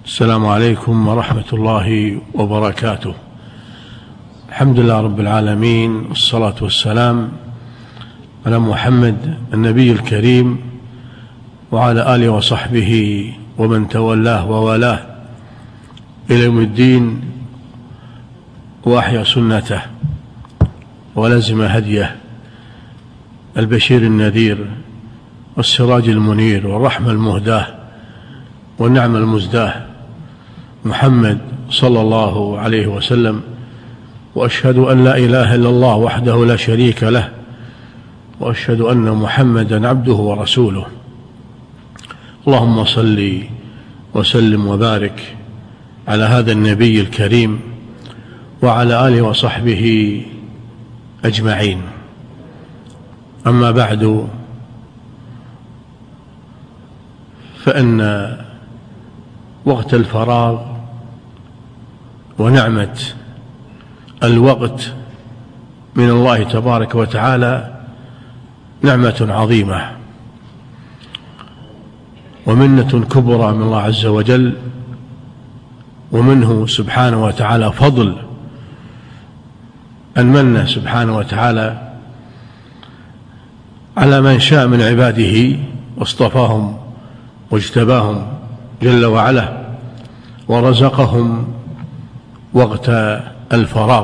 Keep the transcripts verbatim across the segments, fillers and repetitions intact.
السلام عليكم ورحمة الله وبركاته. الحمد لله رب العالمين، والصلاة والسلام على محمد النبي الكريم وعلى آله وصحبه ومن تولاه ووالاه إلى يوم الدين، وأحيا سنته ولزم هديه البشير النذير والسراج المنير والرحمة المهداة والنعمة المزداة محمد صلى الله عليه وسلم. وأشهد أن لا إله إلا الله وحده لا شريك له، وأشهد أن محمدا عبده ورسوله. اللهم صل وسلم وبارك على هذا النبي الكريم وعلى آله وصحبه أجمعين. أما بعد، فإن وقت الفراغ ونعمة الوقت من الله تبارك وتعالى نعمة عظيمة ومنة كبرى من الله عز وجل، ومنه سبحانه وتعالى فضل أن من سبحانه وتعالى على من شاء من عباده واصطفاهم واجتباهم جل وعلا، ورزقهم وقت الفراغ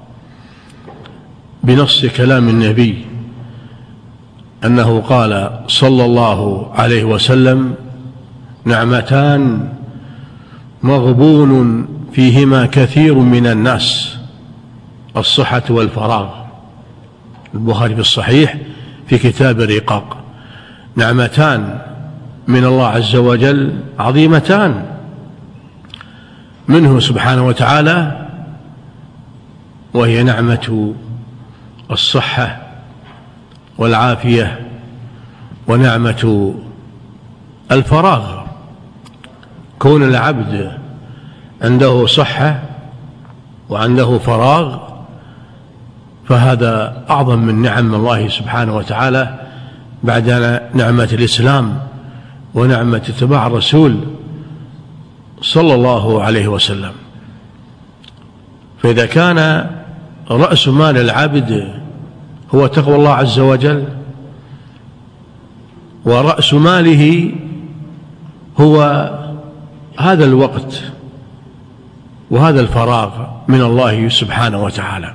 بنص كلام النبي أنه قال صلى الله عليه وسلم: نعمتان مغبون فيهما كثير من الناس، الصحة والفراغ. البخاري في الصحيح في كتاب الرقاق. نعمتان من الله عز وجل عظيمتان، منه سبحانه وتعالى، وهي نعمة الصحة والعافية ونعمة الفراغ. كون العبد عنده صحة وعنده فراغ فهذا أعظم من نعم الله سبحانه وتعالى بعد نعمة الإسلام ونعمة اتباع الرسول صلى الله عليه وسلم. فإذا كان رأس مال العبد هو تقوى الله عز وجل، ورأس ماله هو هذا الوقت وهذا الفراغ من الله سبحانه وتعالى،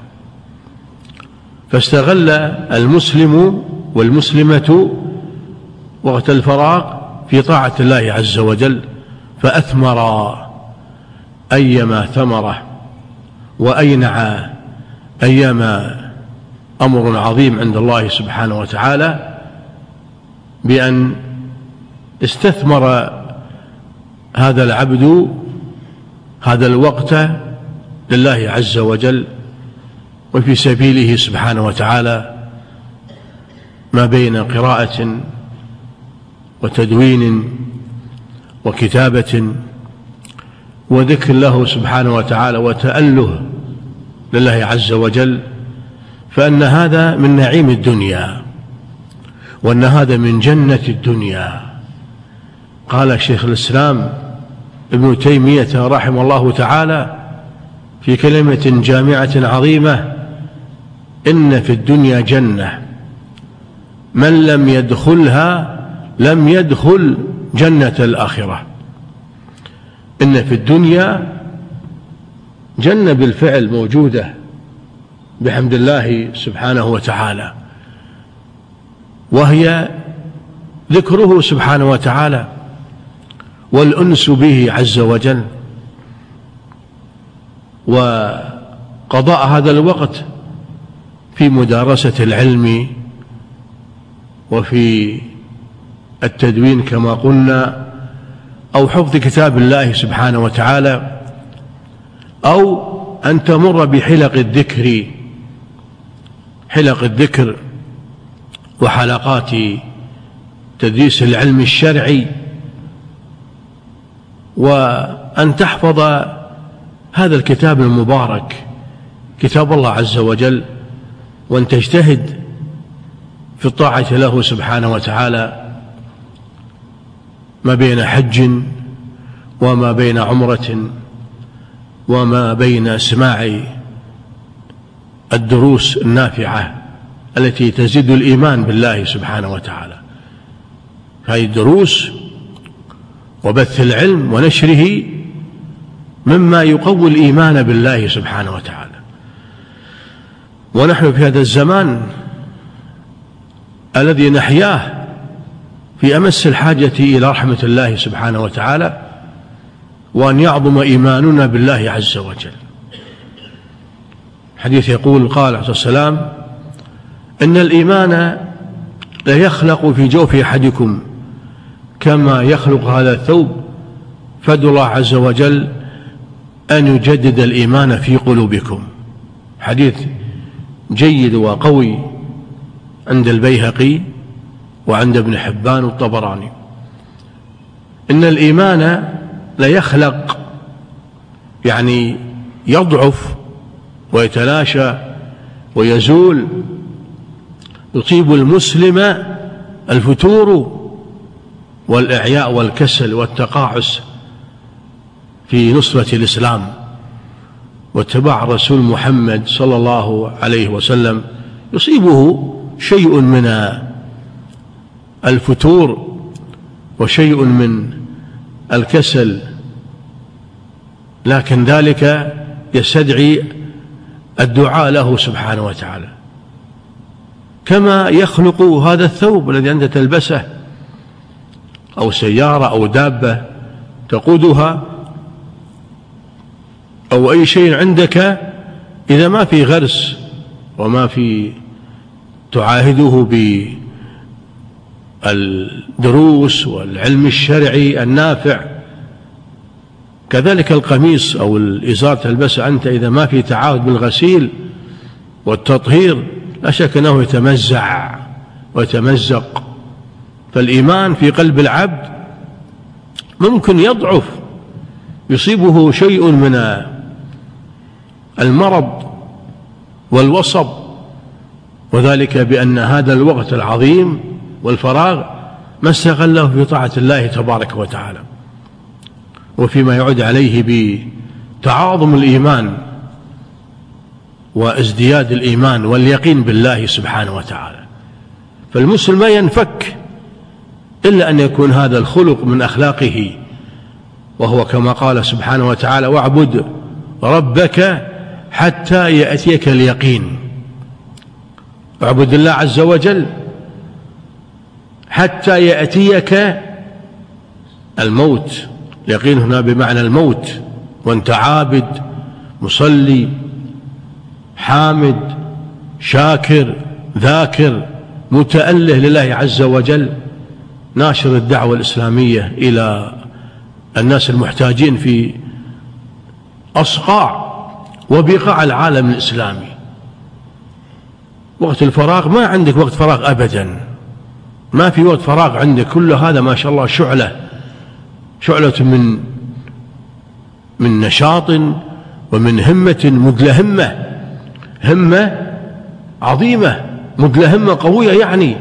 فاستغل المسلم والمسلمة وقت الفراغ في طاعة الله عز وجل، فأثمر أيما ثمرة وأينع أيما أمر عظيم عند الله سبحانه وتعالى، بأن استثمر هذا العبد هذا الوقت لله عز وجل وفي سبيله سبحانه وتعالى، ما بين قراءة وتدوين وكتابة وذكر له سبحانه وتعالى وتأله لله عز وجل، فأن هذا من نعيم الدنيا، وأن هذا من جنة الدنيا. قال شيخ الإسلام ابن تيمية رحمه الله تعالى في كلمة جامعة عظيمة: إن في الدنيا جنة من لم يدخلها لم يدخل جنة الآخرة. إن في الدنيا جنة بالفعل موجودة بحمد الله سبحانه وتعالى، وهي ذكره سبحانه وتعالى والأنس به عز وجل، وقضاء هذا الوقت في مدارسة العلم وفي التدوين كما قلنا، أو حفظ كتاب الله سبحانه وتعالى، أو أن تمر بحلق الذكر حلق الذكر وحلقات تدريس العلم الشرعي، وأن تحفظ هذا الكتاب المبارك كتاب الله عز وجل، وأن تجتهد في الطاعة له سبحانه وتعالى ما بين حج وما بين عمرة وما بين اسماع الدروس النافعة التي تزيد الإيمان بالله سبحانه وتعالى. هذه الدروس وبث العلم ونشره مما يقوي الإيمان بالله سبحانه وتعالى. ونحن في هذا الزمان الذي نحياه في أمس الحاجة إلى رحمة الله سبحانه وتعالى، وأن يعظم إيماننا بالله عز وجل. حديث يقول قال عليه السلام: إن الإيمان ليخلق في جوف أحدكم كما يخلق هذا الثوب، فادعوا الله عز وجل أن يجدد الإيمان في قلوبكم. حديث جيد وقوي عند البيهقي وعند ابن حبان والطبراني. إن الإيمان ليخلق، يعني يضعف ويتلاشى ويزول، يصيب المسلم الفتور والإعياء والكسل والتقاعس في نصرة الإسلام واتباع الرسول محمد صلى الله عليه وسلم. يصيبه شيء من الفتور وشيء من الكسل، لكن ذلك يستدعي الدعاء له سبحانه وتعالى. كما يخلق هذا الثوب الذي أنت تلبسه، أو سيارة أو دابة تقودها، أو أي شيء عندك، إذا ما في غرس وما في تعاهده بالدروس والعلم الشرعي النافع، كذلك القميص أو الإزار تلبسه أنت، إذا ما في تعاهد بالغسيل والتطهير لا شك أنه يتمزع ويتمزق. فالإيمان في قلب العبد ممكن يضعف، يصيبه شيء من المرض والوصب، وذلك بأن هذا الوقت العظيم والفراغ ما استغله في طاعة الله تبارك وتعالى، وفيما يعود عليه بتعاظم الإيمان وازدياد الإيمان واليقين بالله سبحانه وتعالى. فالمسلم ما ينفك إلا أن يكون هذا الخلق من أخلاقه، وهو كما قال سبحانه وتعالى: واعبد ربك حتى يأتيك اليقين. اعبد الله عز وجل حتى يأتيك الموت. اليقين هنا بمعنى الموت، وانت عابد مصلي حامد شاكر ذاكر متأله لله عز وجل، ناشر الدعوة الإسلامية إلى الناس المحتاجين في أصقاع وبقاع العالم الإسلامي. وقت الفراغ ما عندك وقت فراغ أبدا، ما في وقت فراغ عندك، كل هذا ما شاء الله شعلة شعلة من من نشاط ومن همة مدلهمة، همة عظيمة مدلهمة قوية، يعني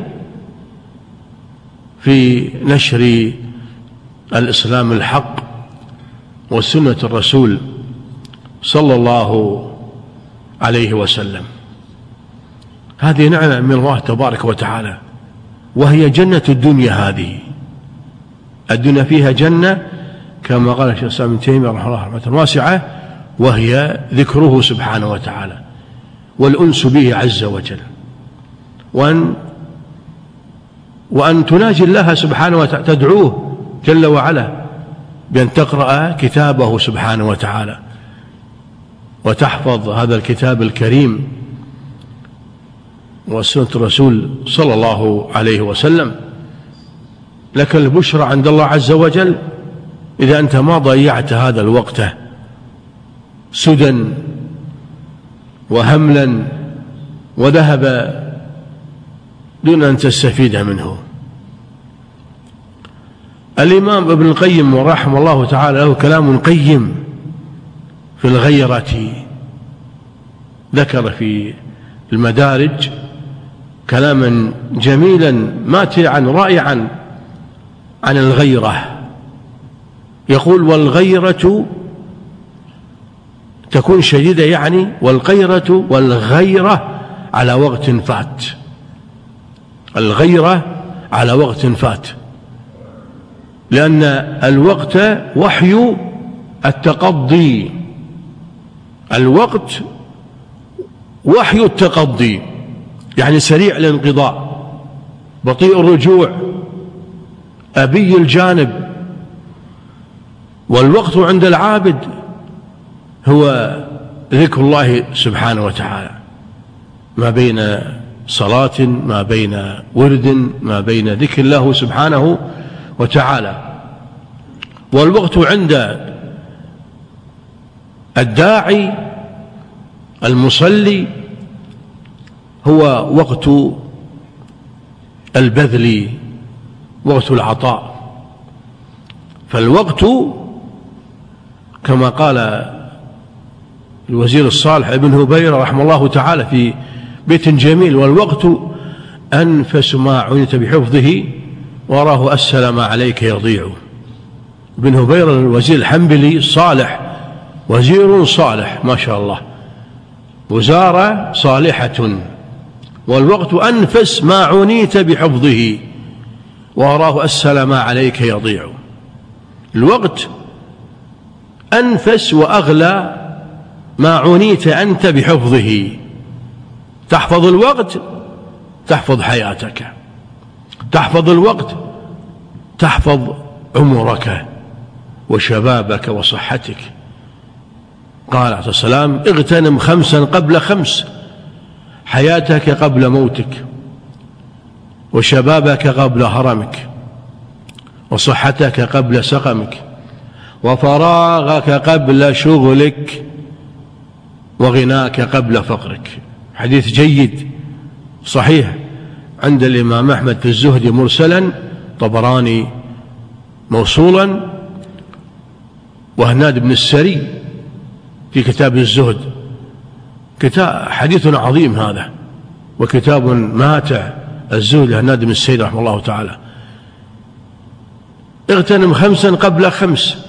في نشر الإسلام الحق وسنة الرسول صلى الله عليه وسلم. هذه نعمة من الله تبارك وتعالى، وهي جنة الدنيا. هذه الدنيا فيها جنة كما قال الشيخ الإسلام ابن تيمية رحمه الله رحمة واسعة، وهي ذكره سبحانه وتعالى والأنس به عز وجل، وأن وأن تناجي الله سبحانه وتعالى، تدعوه جل وعلا بأن تقرأ كتابه سبحانه وتعالى وتحفظ هذا الكتاب الكريم وسنة الرسول صلى الله عليه وسلم. لك البشرى عند الله عز وجل إذا أنت ما ضيعت هذا الوقت سدى وهملا وذهب دون أن تستفيد منه. الإمام ابن القيم رحمه الله تعالى له كلام قيم في الغيرة، ذكر في المدارج كلاما جميلا ماتعا رائعا عن الغيرة، يقول والغيرة تكون شديدة، يعني والغيرة والغيرة على وقت فات، الغيرة على وقت فات، لأن الوقت وحي التقضي، الوقت وحي التقضي، يعني سريع الانقضاء، بطيء الرجوع، أبي الجانب. والوقت عند العابد هو ذكر الله سبحانه وتعالى، ما بين صلاة، ما بين ورد، ما بين ذكر الله سبحانه وتعالى. والوقت عند الداعي المصلي هو وقت البذل، وقت العطاء. فالوقت كما قال الوزير الصالح ابن هبيرة رحمه الله تعالى في بيت جميل: والوقت أنفس ما عنيت بحفظه وراه أسهل ما عليك يضيع. ابن هبيرة الوزير الحنبلي الصالح، وزير صالح ما شاء الله، وزارة صالحة. والوقت أنفس ما عنيت بحفظه وراه أسهل ما عليك يضيع. الوقت أنفس وأغلى ما عنيت أنت بحفظه. تحفظ الوقت تحفظ حياتك، تحفظ الوقت تحفظ عمرك وشبابك وصحتك. قال عليه السلام: اغتنم خمسا قبل خمس، حياتك قبل موتك، وشبابك قبل هرمك، وصحتك قبل سقمك، وفراغك قبل شغلك، وغناك قبل فقرك. حديث جيد صحيح عند الإمام أحمد في الزهد مرسلا، طبراني موصولا، وهناد بن السري في كتاب الزهد. كتاب حديث عظيم هذا، وكتاب ماتع الزهد لهناد بن السري رحمه الله تعالى. اغتنم خمسا قبل خمس،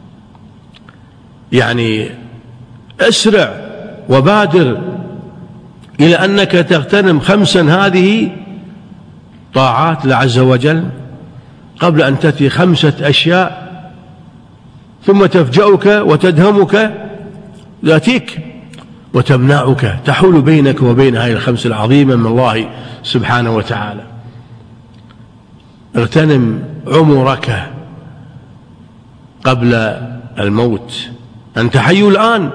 يعني اسرع وبادر إلى أنك تغتنم خمسا، هذه طاعات الله عز وجل، قبل أن تأتي خمسة أشياء ثم تفجأك وتدهمك، تأتيك وتمنعك، تحول بينك وبين هذه الخمس العظيمة من الله سبحانه وتعالى. اغتنم عمرك قبل الموت. أنت حي الآن،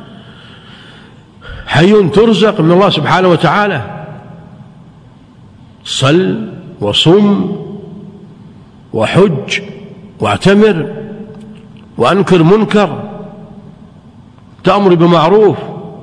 حي ترزق من الله سبحانه وتعالى. صل وصم وحج واعتمر وأنكر منكر، تأمر بمعروف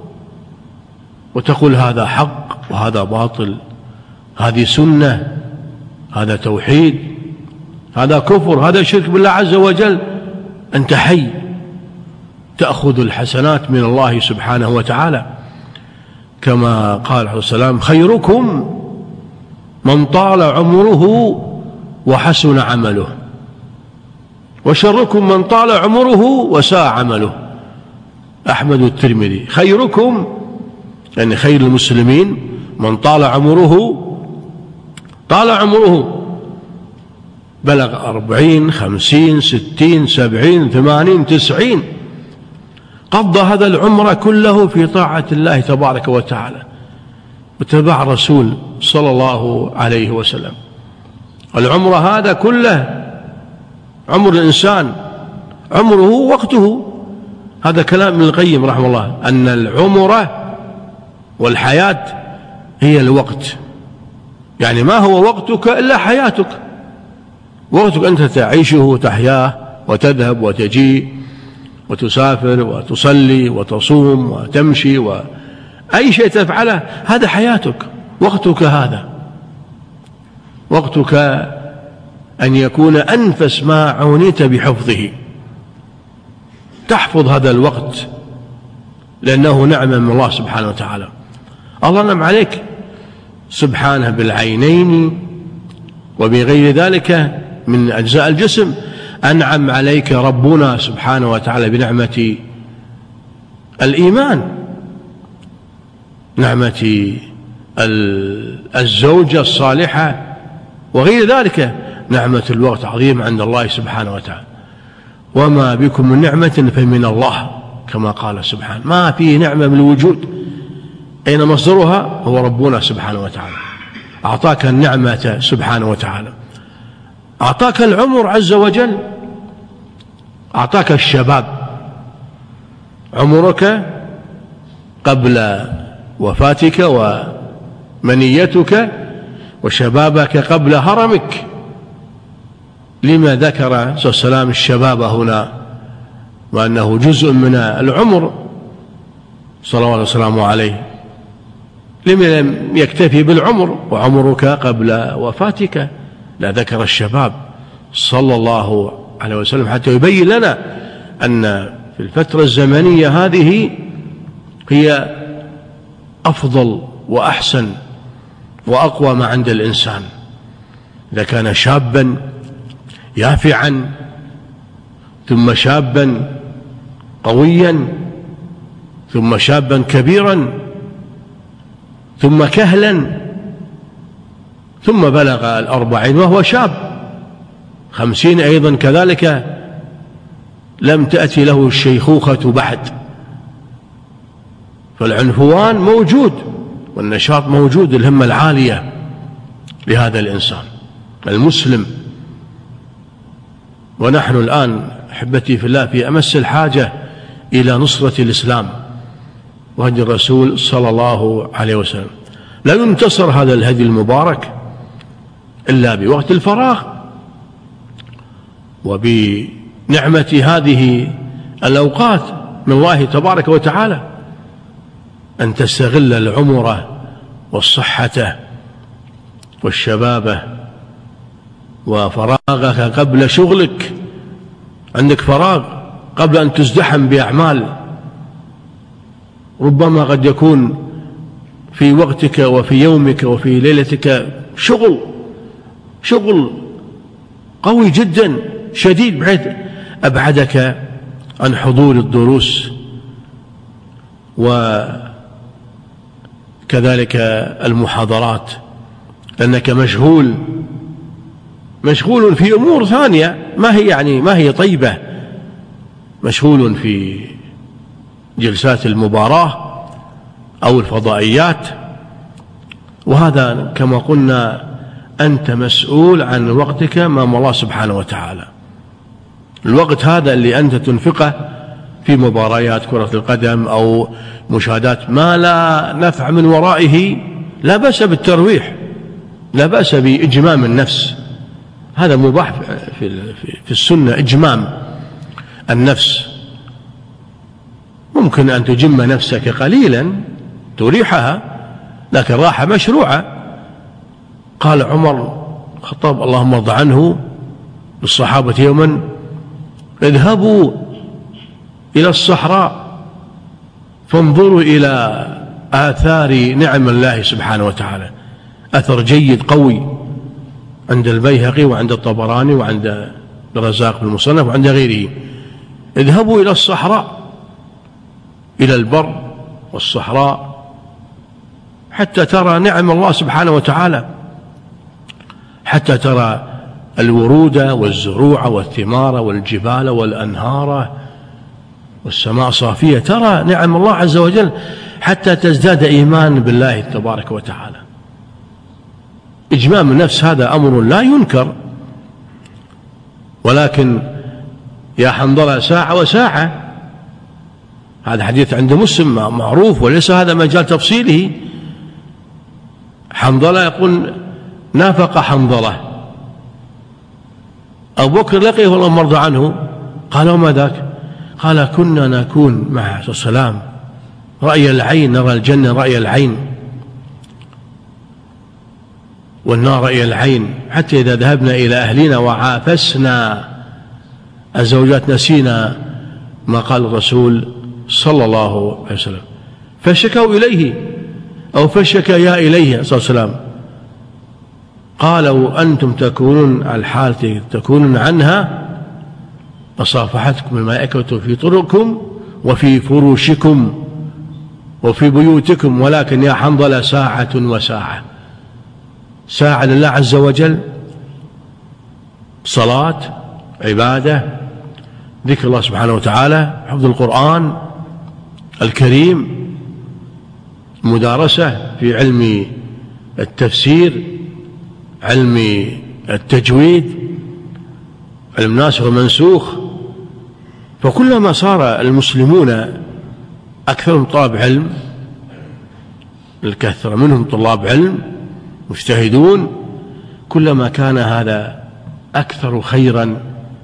وتقول هذا حق وهذا باطل، هذه سنة، هذا توحيد، هذا كفر، هذا شرك بالله عز وجل. أنت حي تأخذ الحسنات من الله سبحانه وتعالى، كما قال عليه السلام: خيركم من طال عمره وحسن عمله، وشركم من طال عمره وساء عمله. أحمد الترمذي. خيركم يعني خير المسلمين من طال عمره، طال عمره بلغ أربعين خمسين ستين سبعين ثمانين تسعين، قضى هذا العمر كله في طاعة الله تبارك وتعالى واتباع الرسول صلى الله عليه وسلم. العمر هذا كله عمر الإنسان، عمره وقته. هذا كلام ابن القيم رحمه الله، أن العمر والحياة هي الوقت، يعني ما هو وقتك إلا حياتك. وقتك أنت تعيشه وتحياه وتذهب وتجيء وتسافر وتصلي وتصوم وتمشي وأي شيء تفعله، هذا حياتك، وقتك هذا. وقتك أن يكون أنفس ما عنيت بحفظه، تحفظ هذا الوقت لأنه نعمة من الله سبحانه وتعالى. الله نعم عليك سبحانه بالعينين وبغير ذلك من أجزاء الجسم، أنعم عليك ربنا سبحانه وتعالى بنعمة الإيمان، نعمة الزوجة الصالحة وغير ذلك، نعمة الوقت عظيم عند الله سبحانه وتعالى. وما بكم من نعمة فمن الله، كما قال سبحانه، ما في نعمة من الوجود أين مصدرها؟ هو ربنا سبحانه وتعالى. أعطاك النعمة سبحانه وتعالى، أعطاك العمر عز وجل، أعطاك الشباب، عمرك قبل وفاتك ومنيتك، وشبابك قبل هرمك. لما ذكر صلى الله عليه وسلم الشباب هنا وأنه جزء من العمر صلى الله عليه وسلم عليه؟ لما لم يكتفي بالعمر وعمرك قبل وفاتك؟ لا، ذكر الشباب صلى الله عليه وسلم حتى يبين لنا أن في الفترة الزمنية هذه هي أفضل وأحسن وأقوى ما عند الإنسان. إذا كان شابا يافعا، ثم شابا قويا، ثم شابا كبيرا، ثم كهلا، ثم بلغ الأربعين وهو شاب، خمسين أيضا كذلك لم تأتي له الشيخوخة بعد. فالعنفوان موجود والنشاط موجود، الهمة العالية لهذا الإنسان المسلم. ونحن الآن أحبتي في الله في أمس الحاجة إلى نصرة الإسلام وهدي الرسول صلى الله عليه وسلم. لا ينتصر هذا الهدي المبارك إلا بوقت الفراغ وبنعمة هذه الأوقات من الله تبارك وتعالى، أن تستغل العمر والصحة والشبابة وفراغك قبل شغلك. عندك فراغ قبل أن تزدحم بأعمال، ربما قد يكون في وقتك وفي يومك وفي ليلتك شغل شغل قوي جدا شديد بحيث أبعدك عن حضور الدروس وكذلك المحاضرات، لأنك مشغول مشغول في أمور ثانية ما هي يعني ما هي طيبة، مشغول في جلسات المباراة أو الفضائيات. وهذا كما قلنا أنت مسؤول عن وقتك أمام الله سبحانه وتعالى. الوقت هذا اللي أنت تنفقه في مباريات كرة القدم أو مشاهدات ما لا نفع من ورائه، لا بأس بالترويح، لا بأس بإجمام النفس، هذا مباح في في السنة، إجمام النفس. ممكن أن تجم نفسك قليلا تريحها، لكن راحة مشروعة. قال عمر الخطاب اللهم ارض عنه للصحابة يوما: اذهبوا إلى الصحراء فانظروا إلى آثار نعم الله سبحانه وتعالى. أثر جيد قوي عند البيهقي وعند الطبراني وعند الرزاق في المصنف وعند غيره. اذهبوا إلى الصحراء، إلى البر والصحراء، حتى ترى نعم الله سبحانه وتعالى، حتى ترى الورود والزروع والثمار والجبال والأنهار والسماء صافية، ترى نعم الله عز وجل حتى تزداد إيمان بالله تبارك وتعالى. إجمام النفس هذا أمر لا ينكر، ولكن يا حنظلة ساعة وساعة، هذا حديث عند مسلم معروف وليس هذا مجال تفصيله. حنظلة يقول نافق حنظلة، أبو بكر لقيه والله مرضى عنه، قال وما ذاك؟ قال كنا نكون مع السلام رأي العين، نرى الجنة رأي العين والنار رأي العين، حتى إذا ذهبنا إلى أهلنا وعافسنا الزوجات نسينا ما قال الرسول صلى الله عليه وسلم، فشكوا إليه أو فشكيا إليه صلى الله عليه وسلم. قالوا أنتم تكونون الحالة تكونون عنها وصافحتكم الملائكة في طرقكم وفي فروشكم وفي بيوتكم، ولكن يا حنظلة ساعة وساعة. ساعة لله عز وجل، صلاة، عبادة، ذكر الله سبحانه وتعالى، حفظ القرآن الكريم، مدارسة في علم التفسير، علم التجويد، علم الناسخ والمنسوخ. فكلما صار المسلمون أكثرهم طلاب علم، الكثرة منهم طلاب علم مجتهدون، كلما كان هذا أكثر خيرا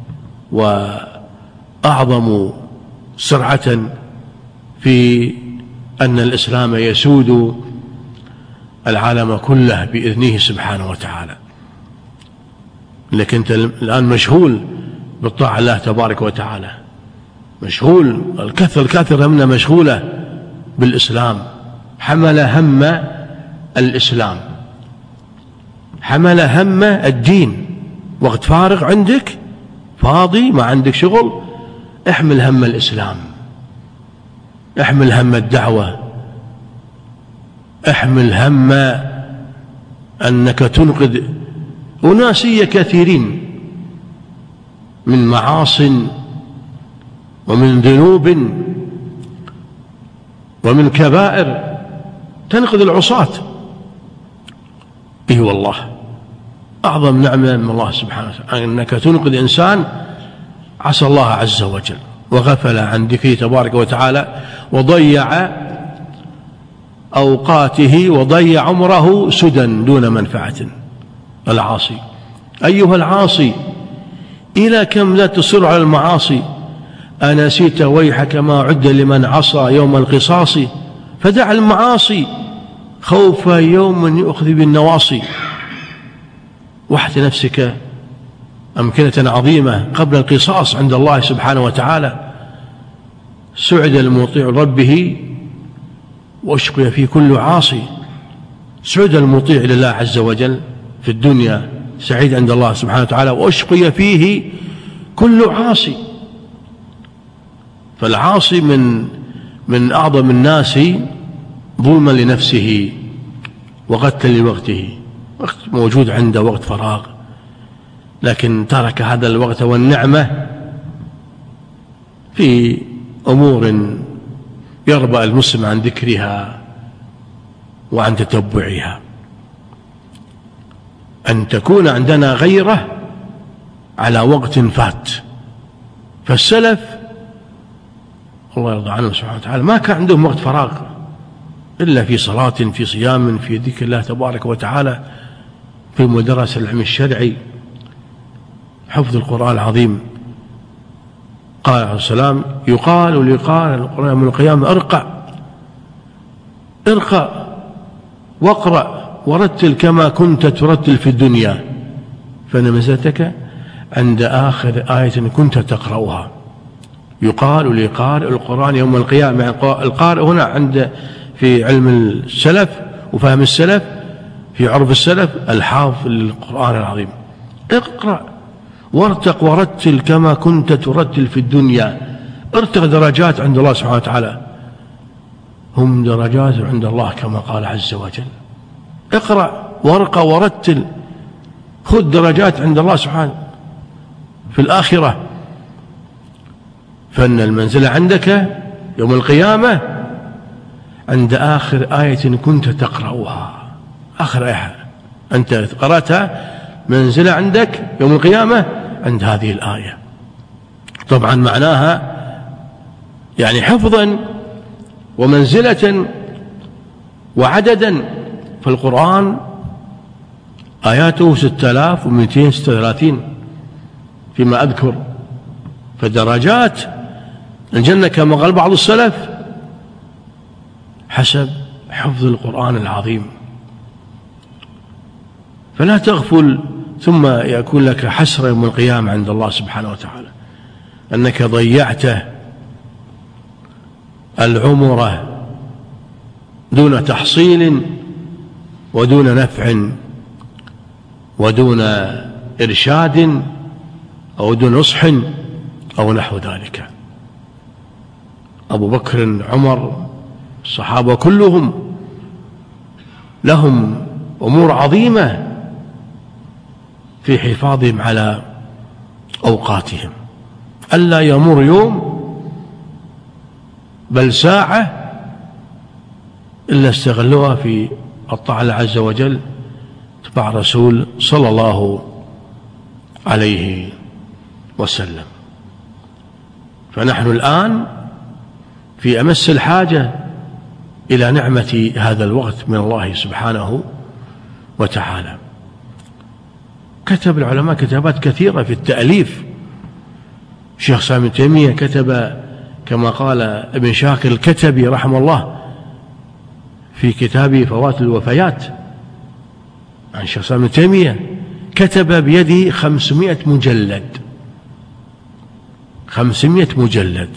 وأعظم سرعة في أن الإسلام يسود العالم كله بإذنه سبحانه وتعالى. لكن أنت الآن مشغول بالطاعة الله تبارك وتعالى، مشغول، الكثرة الكثرة منا مشغولة بالإسلام، حمل هم الإسلام، حمل هم الدين. وقت فارغ عندك فاضي ما عندك شغل، احمل هم الإسلام، احمل هم الدعوة، احمل هم أنك تنقذ أناسية كثيرين من معاصٍ ومن ذنوب ومن كبائر، تنقذ العصاة. إيه والله أعظم نعمة من الله سبحانه وتعالى أنك تنقذ إنسان عصى الله عز وجل وغفل عن ذكره تبارك وتعالى وضيع أوقاته وضيع عمره سدى دون منفعة. العاصي، أيها العاصي، إلى كم لا تصر على المعاصي؟ أنسيت ويحك ما عد لمن عصى يوم القصاص، فدع المعاصي خوف يوم يؤخذ بالنواصي. واحت نفسك أمكنة عظيمة قبل القصاص عند الله سبحانه وتعالى. سعد المطيع ربه وأشقي في كل عاصي. سعد المطيع لله عز وجل في الدنيا سعيد عند الله سبحانه وتعالى، وأشقي فيه كل عاصي. فالعاصي من من أعظم الناس ظلما لنفسه وقتلا لوقته، وقت موجود عنده وقت فراغ، لكن ترك هذا الوقت والنعمة في أمور يربى المسلم عن ذكرها وعن تتبعها. أن تكون عندنا غيرة على وقت فات. فالسلف الله يرضى عنهم سبحانه وتعالى ما كان عندهم وقت فراغ إلا في صلاة، في صيام، في ذكر الله تبارك وتعالى، في مدرسة العلم الشرعي، حفظ القرآن العظيم. قال عليه السلام: يقال لقال القرآن من القيامة ارقع ارقع واقرأ ورتل كما كنت ترتل في الدنيا، فإن منزلتك عند آخر آية كنت تقرأها. يقال لقارئ القرآن يوم القيامة، يعني القارئ هنا عند في علم السلف وفهم السلف، في عرف السلف، الحافظ للقرآن العظيم. اقرأ وارتق ورتل كما كنت ترتل في الدنيا. ارتق درجات عند الله سبحانه وتعالى، هم درجات عند الله كما قال عز وجل. اقرأ وارقى ورتل، خذ درجات عند الله سبحانه في الآخرة. فإن المنزلة عندك يوم القيامة عند آخر آية كنت تقرأها. آخر آية أنت قرأتها، منزلة عندك يوم القيامة عند هذه الآية. طبعا معناها يعني حفظا ومنزلة وعددا. فالقرآن آياته ستة آلاف ومئتين وستة وثلاثين فيما أذكر. فدرجات الجنة كما قال بعض السلف حسب حفظ القرآن العظيم. فلا تغفل ثم يكون لك حسرة يوم القيامة عند الله سبحانه وتعالى أنك ضيعت العمر دون تحصيل ودون نفع ودون إرشاد أو دون نصح أو نحو ذلك. أبو بكر، عمر، الصحابة كلهم لهم أمور عظيمة في حفاظهم على أوقاتهم، ألا يمر يوم بل ساعة إلا استغلوها في الطاعة الله عز وجل تبع رسول صلى الله عليه وسلم. فنحن الآن في أمس الحاجة إلى نعمة هذا الوقت من الله سبحانه وتعالى. كتب العلماء كتابات كثيرة في التأليف. الشيخ الإسلام ابن تيمية كتب كما قال ابن شاكر الكتبي رحمه الله في كتابه فوات الوفيات عن الشيخ الإسلام ابن تيمية، كتب بيده خمسمائة مجلد، خمسمائة مجلد،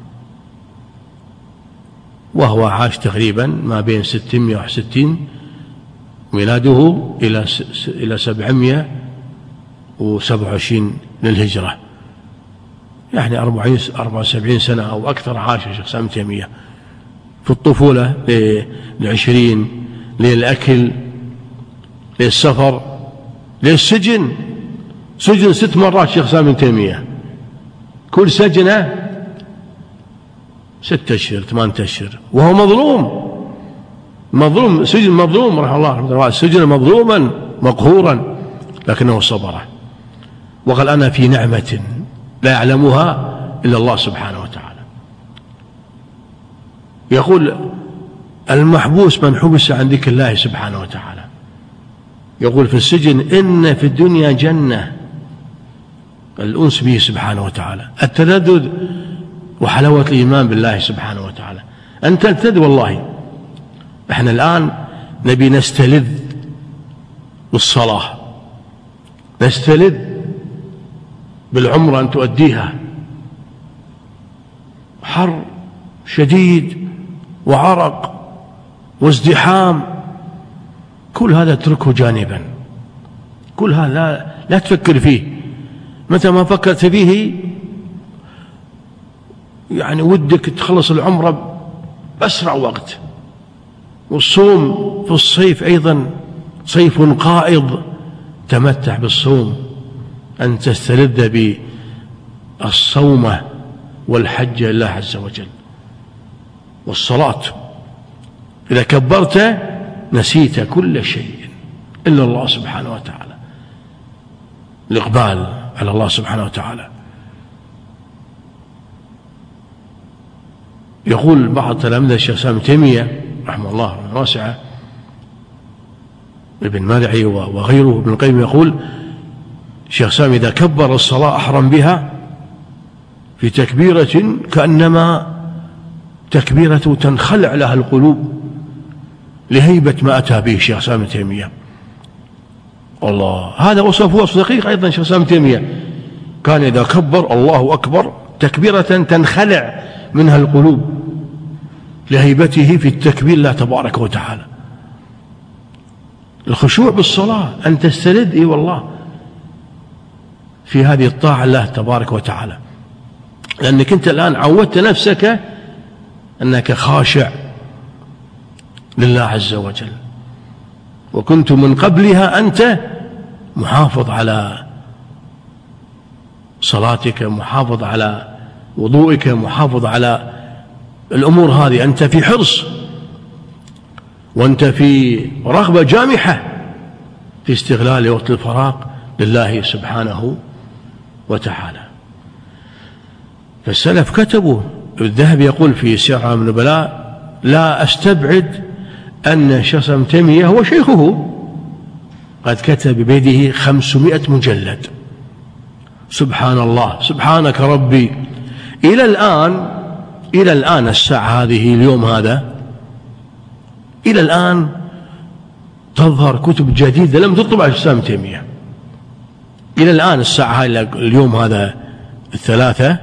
وهو عاش تقريبا ما بين ستمائة وستين ميلاده إلى إلى سبعمائة وسبعة وعشرين للهجرة، يعني أربعة وسبعين سنة أو أكثر عاش الشيخ الإسلام ابن تيمية. في الطفولة للعشرين، للأكل، للسفر، للسجن. سجن ست مرات الشيخ الإسلام ابن تيمية، كل سجنة ستة أشهر ثمانية أشهر، وهو مظلوم، مظلوم سجن مظلوم رحمه الله رحمه الله، سجن مظلوما مقهورا، لكنه صبر وقال أنا في نعمة لا يعلمها إلا الله سبحانه وتعالى. يقول المحبوس من حبس عن ذكر الله سبحانه وتعالى، يقول في السجن إن في الدنيا جنة، الأنس به سبحانه وتعالى، التلذذ وحلاوة الإيمان بالله سبحانه وتعالى، أن تلتذ. والله احنا الآن نبي نستلذ بالصلاة، نستلذ بالعمرة أن تؤديها، حر شديد وعرق وازدحام، كل هذا اتركه جانبا، كل هذا لا, لا تفكر فيه. متى ما فكرت فيه يعني ودك تخلص العمرة بأسرع وقت. والصوم في الصيف أيضا صيف قائض، تمتع بالصوم، أن تستلذ بالصومة والحج لله عز وجل. والصلاة إذا كبرت نسيت كل شيء إلا الله سبحانه وتعالى، الإقبال على الله سبحانه وتعالى. يقول بعض تلاميذ الشيخ الإسلام ابن تيمية رحمه الله رحمه واسعة، ابن مرعي وغيره، ابن القيم، يقول الشيخ الإسلام إذا كبر الصلاة أحرم بها في تكبيرة كأنما تكبيرة تنخلع لها القلوب لهيبة ما أتى به الشيخ الإسلام ابن تيمية. الله، هذا وصف وصف دقيق أيضا الشيخ الإسلام ابن تيمية، كان إذا كبر الله أكبر تكبيرة تنخلع منها القلوب لهيبته في التكبير الله تبارك وتعالى. الخشوع بالصلاة أن تستلذ إي والله في هذه الطاعة الله تبارك وتعالى، لأنك أنت الآن عودت نفسك أنك خاشع لله عز وجل، وكنت من قبلها أنت محافظ على صلاتك، محافظ على وضوئك، محافظ على الأمور هذه، أنت في حرص وأنت في رغبة جامحة في استغلال وقت الفراغ لله سبحانه وتعالى. فالسلف كتبوا، الذهبي يقول في سير أعلام النبلاء لا أستبعد أن الشيخ ابن تيمية هو شيخه، قد كتب بيده خمسمائة مجلد. سبحان الله، سبحانك ربي. إلى الآن إلى الآن الساعة هذه اليوم هذا إلى الآن تظهر كتب جديدة لم تطبع الشيخ ابن تيمية. إلى الآن الساعة اليوم هذا الثلاثة،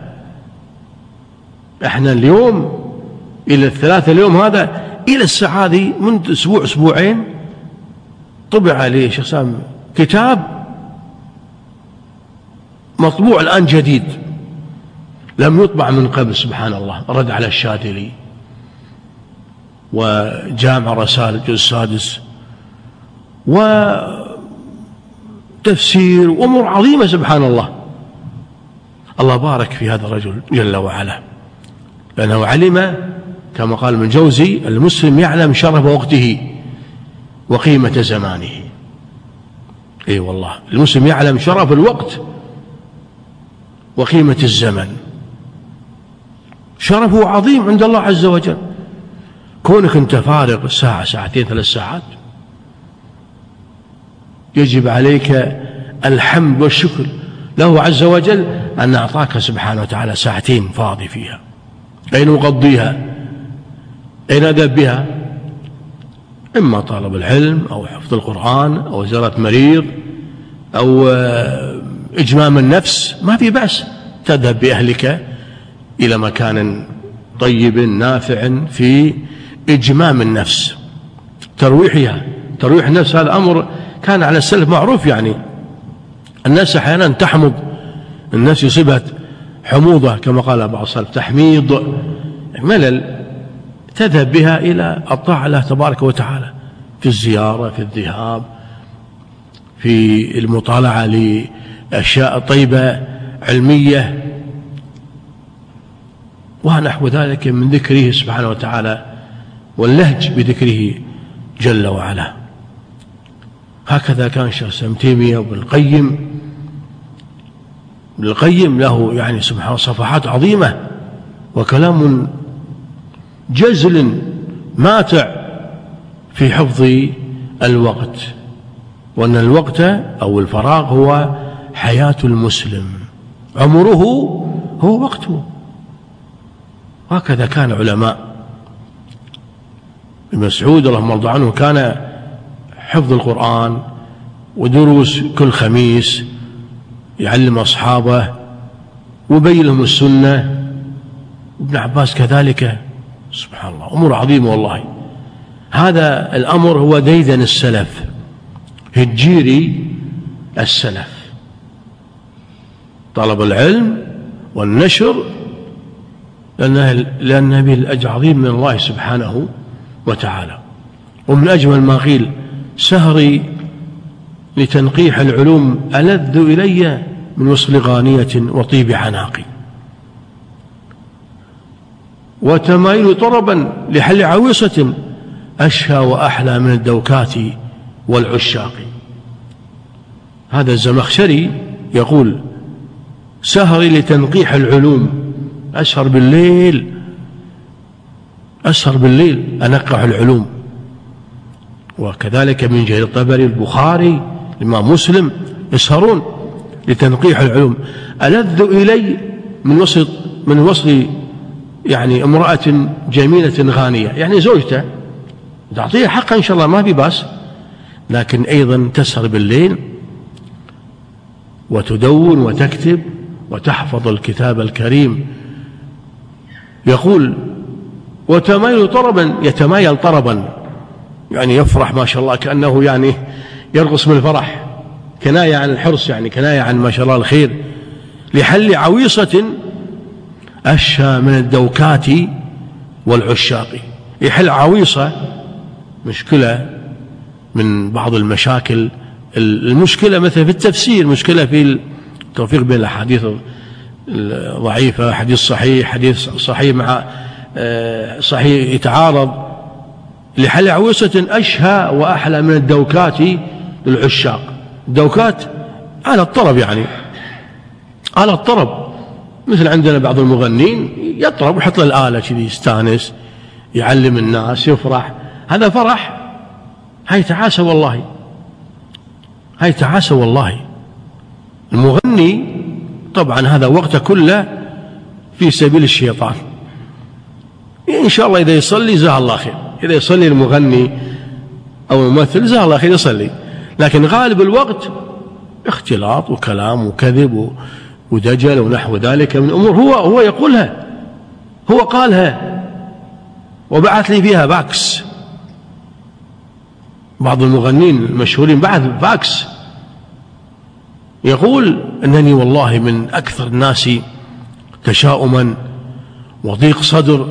احنا اليوم إلى الثلاثة اليوم هذا إلى الساعة هذه منذ أسبوع أسبوعين طبع عليه شيخ سام كتاب مطبوع الآن جديد لم يطبع من قبل سبحان الله، رد على الشاذلي وجامع رسائل الجزء السادس وتفسير وأمور عظيمة سبحان الله. الله بارك في هذا الرجل جل وعلا، لأنه علم كما قال ابن جوزي: المسلم يعلم شرف وقته وقيمة زمانه. اي والله، المسلم يعلم شرف الوقت وقيمة الزمن، شرفه عظيم عند الله عز وجل. كونك انت فارغ ساعة ساعتين ثلاث ساعات، يجب عليك الحمد والشكر له عز وجل أن أعطاك سبحانه وتعالى ساعتين فاضي فيها. أين أقضيها؟ أين أذهب بها؟ إما طلب العلم أو حفظ القرآن أو زيارة مريض أو إجمام النفس، ما في بأس تذهب بأهلك إلى مكان طيب نافع في إجمام النفس، ترويحها. ترويح النفس هذا أمر كان على السلف معروف، يعني الناس أحيانا تحمض، الناس يصيبها حموضة كما قال بعض السلف، تحميض ملل، تذهب بها إلى الطاعة الله تبارك وتعالى، في الزيارة، في الذهاب، في المطالعة لأشياء طيبة علمية ونحو ذلك من ذكره سبحانه وتعالى واللهج بذكره جل وعلا. هكذا كان شيخ ابن تيمية وابن القيم. ابن القيم له يعني سبحانه صفحات عظيمة وكلام جزل ماتع في حفظ الوقت، وأن الوقت أو الفراغ هو حياة المسلم، عمره هو وقته. هكذا كان علماء. ابن مسعود رضي الله عنه كان حفظ القرآن ودروس كل خميس، يعلم أصحابه ويبين لهم السنة. ابن عباس كذلك، سبحان الله، أمور عظيمة والله. هذا الأمر هو ديدن السلف، هجيري السلف، طلب العلم والنشر، لأنه به الأجر عظيم من الله سبحانه وتعالى. ومن أجمل ما قيل: سهري لتنقيح العلوم ألذ إلي من وصل غانية وطيب عناقي، وتمايل طربا لحل عويصة أشهى وأحلى من الدوكات والعشاق. هذا الزمخشري يقول: سهري لتنقيح العلوم، أسهر بالليل، أسهر بالليل أنقح العلوم. وكذلك من جهة الطبري، البخاري، الإمام مسلم يسهرون لتنقيح العلوم. ألذ إلي من وصل من وصل يعني امرأة جميلة غانية، يعني زوجته تعطيها حقا إن شاء الله ما في باس، لكن أيضا تسهر بالليل وتدون وتكتب وتحفظ الكتاب الكريم. يقول: وتمايل طربا، يتمايل طربا يعني يفرح ما شاء الله، كأنه يعني يرقص من الفرح، كناية عن الحرص، يعني كناية عن ما شاء الله الخير. لحل عويصة أشهى من الدوكات والعشاق. يحل عويصة مشكلة من بعض المشاكل، المشكلة مثلا في التفسير، مشكلة في التوفيق بين الأحاديث الضعيفة، حديث صحيح، حديث صحيح مع صحيح يتعارض. لحل عويصة أشهى وأحلى من الدوكات للعشاق. الدوكات على الطرب، يعني على الطرب، مثل عندنا بعض المغنين يطرب ويحط له الآلة كذي، يستانس، يعلم الناس، يفرح. هذا فرح، هاي تعاسة والله، هاي تعاسة والله. المغني طبعا هذا وقته كله في سبيل الشيطان. إن شاء الله إذا يصلي جزاه الله خير، إذا يصلي المغني أو الممثل جزاه الله خير يصلي، لكن غالب الوقت اختلاط وكلام وكذب ودجل ونحو ذلك من أمور هو هو يقولها، هو قالها وبعث لي فيها باكس. بعض المغنين المشهورين بعث باكس يقول: أنني والله من أكثر الناس تشاؤما وضيق صدر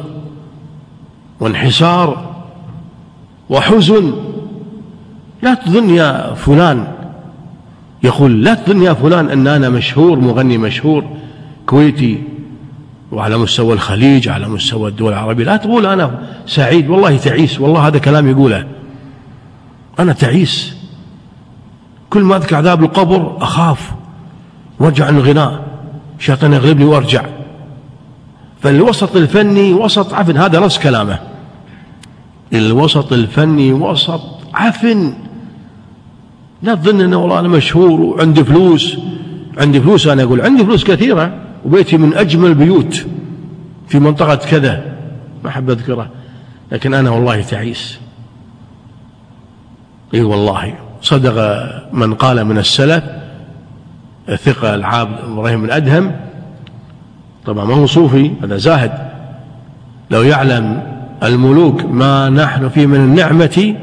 وانحسار وحزن. لا تظن يا فلان، يقول لا تظن يا فلان أن أنا مشهور، مغني مشهور كويتي وعلى مستوى الخليج على مستوى الدول العربية، لا تقول أنا سعيد، والله تعيس، والله هذا كلام يقوله، أنا تعيس، كل ما أذكر عذاب القبر أخاف وارجع عن الغناء، شيطان يغلبني وارجع. فالوسط الفني وسط عفن، هذا نص كلامه، الوسط الفني وسط عفن. لا تظن أنه والله أنا مشهور وعندي فلوس، عندي فلوس، أنا أقول عندي فلوس كثيرة وبيتي من أجمل البيوت في منطقة كذا، ما أحب أذكره، لكن أنا والله تعيس. إي والله صدق من قال من السلف الثقة العابد إبراهيم بن أدهم، طبعا ما هو صوفي، هذا زاهد، لو يعلم الملوك ما نحن فيه من النعمة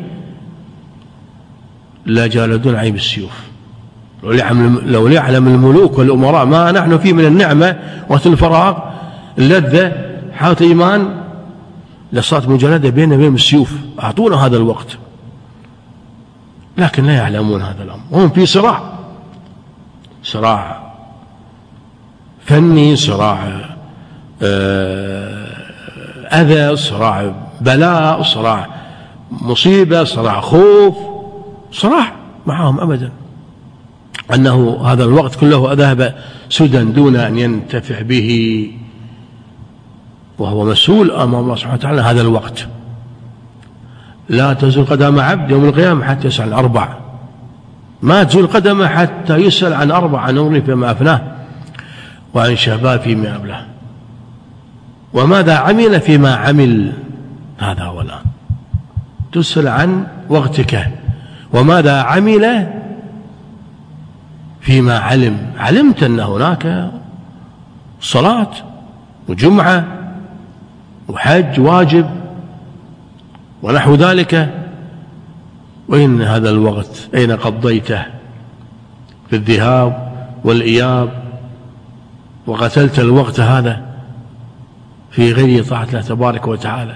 لا جالدون عيب السيوف. لو يعلم الملوك والأمراء ما نحن فيه من النعمة وقت الفراغ اللذة حالة إيمان لصارت مجلدة بيننا وبين السيوف، أعطونا هذا الوقت، لكن لا يعلمون هذا الأمر، وهم في صراع، صراع فني، صراع أذى، صراع بلاء، صراع مصيبة، صراع خوف، صراع معهم أبدا، أنه هذا الوقت كله ذهب سدى دون أن ينتفع به، وهو مسؤول أمام الله سبحانه وتعالى هذا الوقت. لا تزول قدم عبد يوم القيامة حتى يسأل عن أربع، ما تزول قدمه حتى يسأل عن أربع: عن عمره فيما أفناه، وعن شباب فيما أبلاه، وماذا عمل فيما عمل، هذا هو الآن تسأل عن وقتك وماذا عمل فيما علم. علمت أن هناك صلاة وجمعة وحج واجب ونحو ذلك، وإن هذا الوقت أين قضيته؟ في الذهاب والإياب، وقتلت الوقت هذا في غير طاعة الله تبارك وتعالى.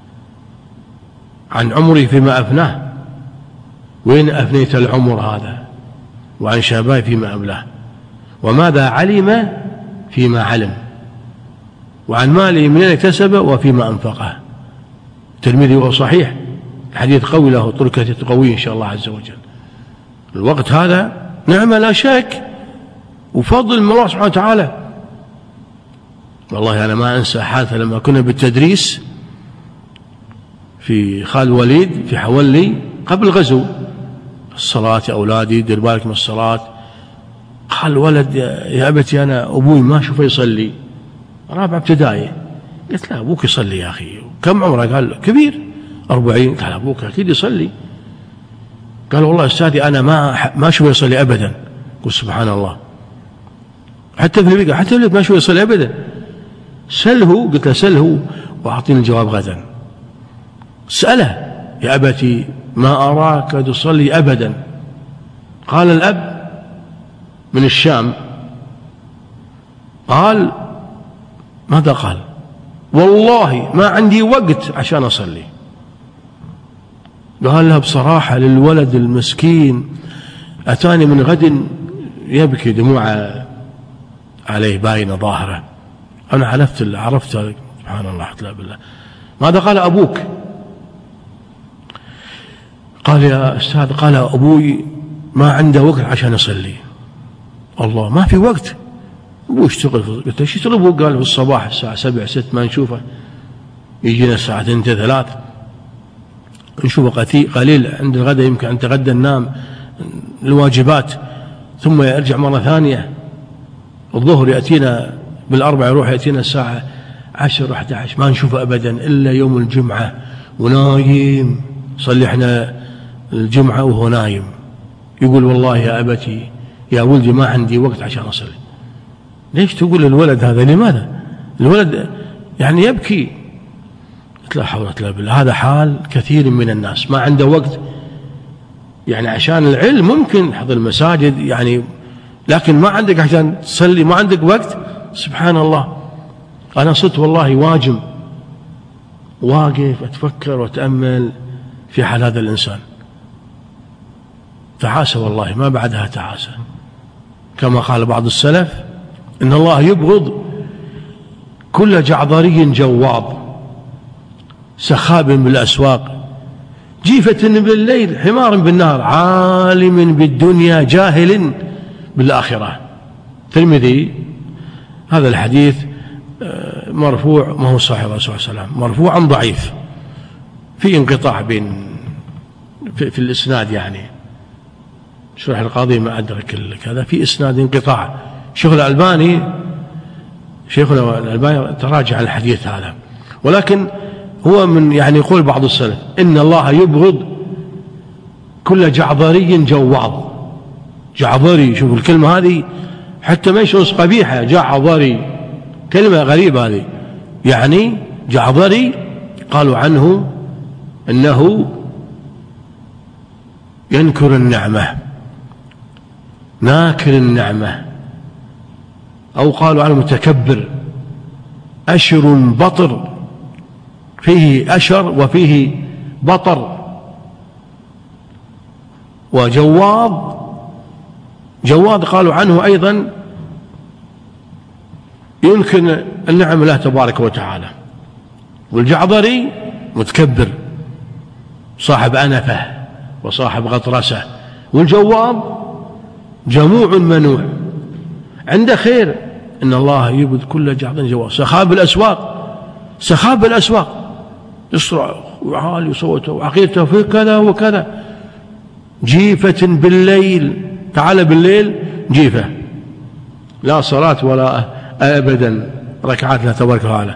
عن عمري فيما أفناه، وين أفنيت العمر هذا؟ وعن شبابي فيما أبلاه، وماذا علم فيما علم، وعن ماله من أين اكتسبه وفيما أنفقه. الترمذي وهو صحيح، الحديث قوي له طرق قوية إن شاء الله عز وجل. الوقت هذا نعمة لا شك وفضل من الله سبحانه وتعالى. والله أنا ما أنسى حادثة لما كنا بالتدريس في خالد الوليد في حولي قبل الغزو، الصلاة يا أولادي دير بالك من الصلاة. قال ولد يا أبتي أنا أبوي ما أشوفه يصلي، رابع ابتدائي. قلت لا أبوك يصلي يا أخي. كم عمره؟ قال كبير أربعين. قال أبوك أكيد يصلي. قال والله أستاذي أنا ما ما أشوفه يصلي أبدا. قل سبحان الله، حتى في البيت حتى في البيت ما أشوفه يصلي أبدا. سله، قلت له سله وأعطيني الجواب غدا. سأله يا أبتي ما أراك تصلي أبدا. قال الأب من الشام، قال ماذا قال؟ والله ما عندي وقت عشان أصلي. قال لها بصراحة للولد المسكين أتاني من غد يبكي دموع عليه باينة ظاهرة. أنا عرفت عرفت سبحان الله حتى بالله. ماذا قال أبوك؟ قال يا أستاذ قال أبوي ما عنده وقت عشان يصلي. الله ما في وقت؟ أبوه يشتغل. قلت له يشتغل أبوه؟ قال في الصباح الساعة سبع ست ما نشوفه، يجينا الساعة اثنين ثلاث نشوفه قليل عند الغداء، يمكن أن تغدى ننام الواجبات ثم يرجع مرة ثانية. الظهر يأتينا بالأربع يروح يأتينا الساعة عشر أحد عشر ما نشوفه أبدا إلا يوم الجمعة ونايم. صلي احنا الجمعة وهو نايم، يقول والله يا أبتي يا ولدي ما عندي وقت عشان أصلي. ليش تقول للولد هذا؟ لماذا؟ الولد يعني يبكي. لا حول ولا بالله. هذا حال كثير من الناس، ما عنده وقت يعني عشان العلم ممكن حضر المساجد يعني، لكن ما عندك عشان تصلي، ما عندك وقت. سبحان الله. أنا صرت والله واجم واقف أتفكر وأتأمل في حال هذا الإنسان. تعاسة والله، ما بعدها تعاسة. كما قال بعض السلف: إن الله يبغض كل جعضري جواض سخاب بالأسواق جيفة بالليل حمار بالنهار عالم بالدنيا جاهل بالآخرة. الترمذي. هذا الحديث مرفوع، ما هو صحيح الرسول صلى الله عليه وسلم، مرفوعا ضعيف، في انقطاع بين في, في الإسناد، يعني شرح القاضي ما أدرك كذا، في إسناد انقطاع. شيخ الألباني شيخنا الألباني تراجع الحديث هذا، ولكن هو من يعني يقول بعض السلف: إن الله يبغض كل جعضري جواض. جعضري، شوف الكلمة هذه حتى ما يشوز قبيحة، جعضري كلمة غريبة هذه، يعني جعضري قالوا عنه إنه ينكر النعمة، ناكر النعمة، أو قالوا عنه متكبر، أشر بطر، فيه أشر وفيه بطر. وجواض، جواض قالوا عنه أيضا ينكر النعم الله تبارك وتعالى. والجعضري متكبر صاحب أنفة وصاحب غطرسة. والجواض جموع منوع عنده خير. إن الله يبغض كل جعض جواض سخاب الأسواق، سخاب الأسواق، يسرع وعالي صوته وعقيدته في كذا وكذا. جيفة بالليل، تعال بالليل جيفة، لا صلاة ولا أبدا ركعات لا تبارك وتعالى.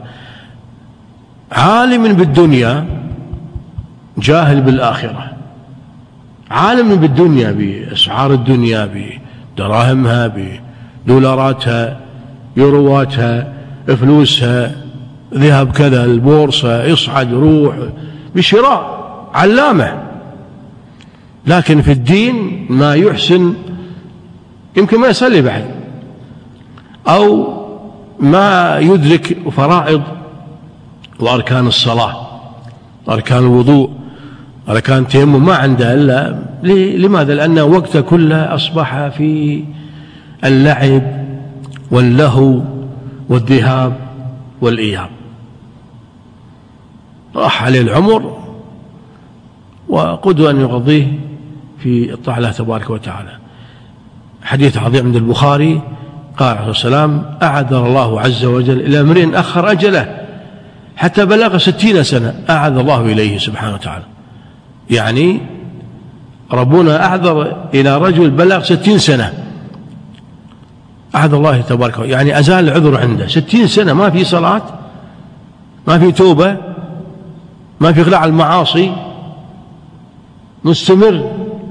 عالم بالدنيا جاهل بالآخرة. عالم بالدنيا، بأسعار الدنيا، بدراهمها، بدولاراتها، يورواتها، فلوسها، ذهب كذا، البورصة، يصعد روح بشراء، علامة. لكن في الدين ما يحسن يمكن ما يصلي بعد، أو ما يدرك فرائض وأركان الصلاة، أركان الوضوء، أركان التيمم، ما عنده إلا. لماذا؟ لأن وقته كله أصبح في اللعب واللهو والذهاب والإياب. راح عليه العمر وقدر أن يقضيه في الطاعة الله تبارك وتعالى. حديث عظيم عند البخاري قال عليه السلام: أعذر الله عز وجل إلى امرئ أخر أجله حتى بلغ ستين سنة، أعذر الله إليه سبحانه وتعالى. يعني ربنا أعذر إلى رجل بلغ ستين سنة، أعذر الله تبارك وتعالى، يعني أزال العذر عنده. ستين سنة ما في صلاة، ما في توبة، ما في إقلاع المعاصي، مستمر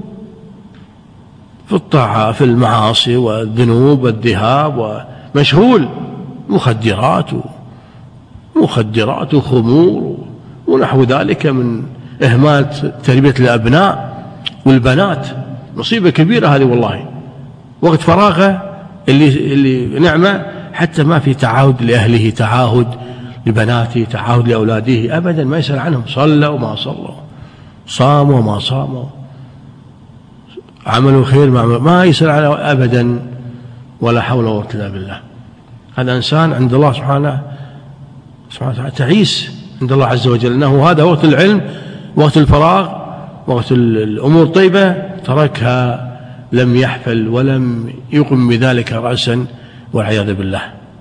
في الطاعة، في المعاصي والذنوب والذهاب، ومشغول مخدرات ومخدرات وخمور ونحو ذلك من إهمال تربية الأبناء والبنات. مصيبة كبيرة هذه والله. وقت فراغه اللي, اللي نعمة، حتى ما في تعاهد لأهله، تعاهد لبناته، تعاهد لأولاده، أبدا ما يسأل عنهم، صلوا وما صلوا، صاموا وما صاموا، عملوا خير ما عملوا، ما يسأل عنه أبدا، ولا حول ولا قوة إلا بالله. هذا إنسان عند الله سبحانه سبحانه وتعالى تعيس عند الله عز وجل، أنه هذا وقت العلم، وقت الفراغ، وقت الأمور الطيبة تركها، لم يحفل ولم يقم بذلك رأسا، والعياذ بالله.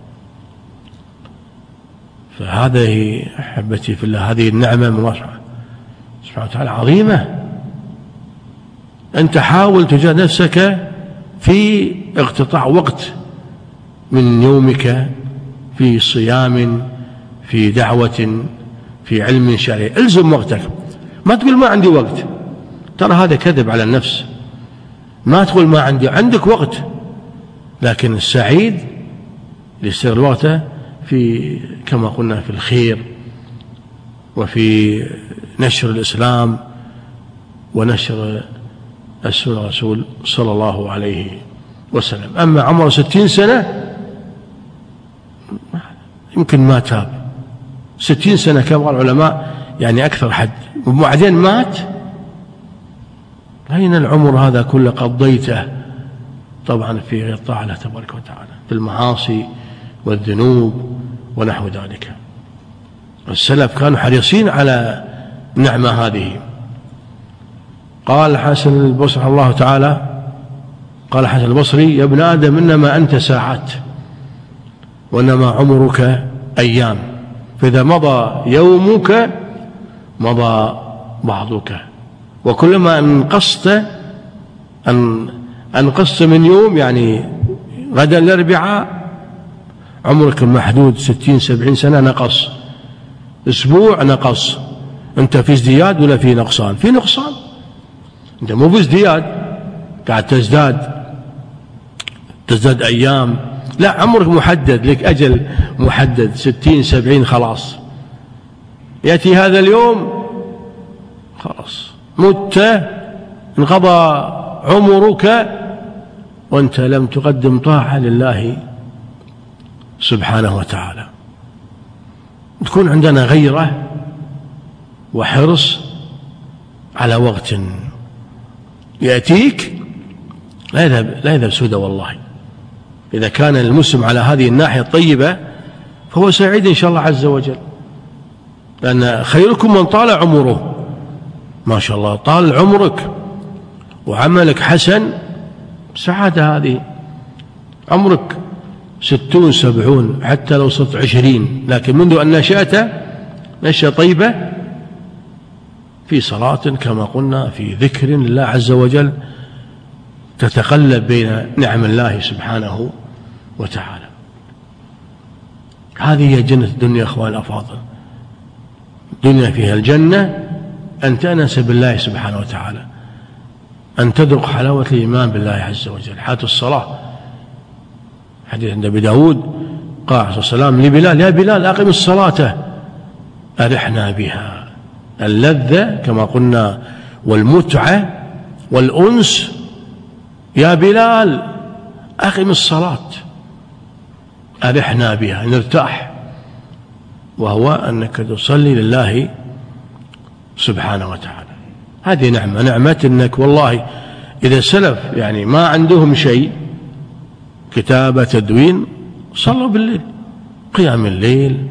فهذه أحبتي في الله، هذه النعمة من الله سبحانه وتعالى عظيمة. أنت حاول تجاهد نفسك في اقتطاع وقت من يومك، في صيام، في دعوة، في علم شرعي، الزم وقتك. ما تقول ما عندي وقت، ترى هذا كذب على النفس. ما تقول ما عندي، عندك وقت، لكن السعيد اللي يستغل وقته في، كما قلنا، في الخير، وفي نشر الإسلام، ونشر السنة الرسول صلى الله عليه وسلم. أما عمره ستين سنة يمكن ما تاب ستين سنة كما قال العلماء، يعني أكثر حد، وبعدين مات. أين العمر هذا كله قضيته طبعا في غير طاعة الله تبارك وتعالى، في المعاصي والذنوب ونحو ذلك. السلف كانوا حريصين على النعمة هذه. قال حسن البصري الله تعالى، قال حسن البصري: يا ابن آدم إنما أنت ساعات وإنما عمرك أيام، فإذا مضى يومك مضى بعضك، وكلما أنقصت أن أنقصت من يوم، يعني غدا الأربعاء عمرك محدود ستين سبعين سنة نقص، أسبوع نقص، أنت في ازدياد ولا في نقصان؟ في نقصان، أنت مو بازدياد قاعد تزداد تزداد أيام، لا، عمرك محدد لك، أجل محدد ستين سبعين، خلاص يأتي هذا اليوم خلاص مت، انقضى عمرك وأنت لم تقدم طاعة لله سبحانه وتعالى. تكون عندنا غيرة وحرص على وقت يأتيك لا يذهب لا يذهب سدى. والله إذا كان المسلم على هذه الناحية الطيبة فهو سعيد إن شاء الله عز وجل، لأن خيركم من طال عمره. ما شاء الله طال عمرك وعملك حسن، سعادة هذه. عمرك ستون سبعون حتى لو صرت عشرين، لكن منذ أن نشأت نشأة طيبة في صلاة كما قلنا، في ذكر لله عز وجل، تتقلب بين نعم الله سبحانه وتعالى. هذه هي جنة الدنيا أخوان الأفاضل. الدنيا فيها الجنة أن تأنس بالله سبحانه وتعالى، أن تذوق حلاوة الإيمان بالله عز وجل. حالة الصلاة، حديث عند أبي داود، قال عليه الصلاة والسلام لبلال: يا بلال أقم الصلاة أرحنا بها. اللذة كما قلنا والمتعة والأنس، يا بلال أقم الصلاة أرحنا بها، نرتاح، وهو أنك تصلي لله سبحانه وتعالى. هذه نعمة، نعمة أنك والله إذا سلف يعني ما عندهم شيء، كتابة تدوين، صلوا بالليل، قيام الليل،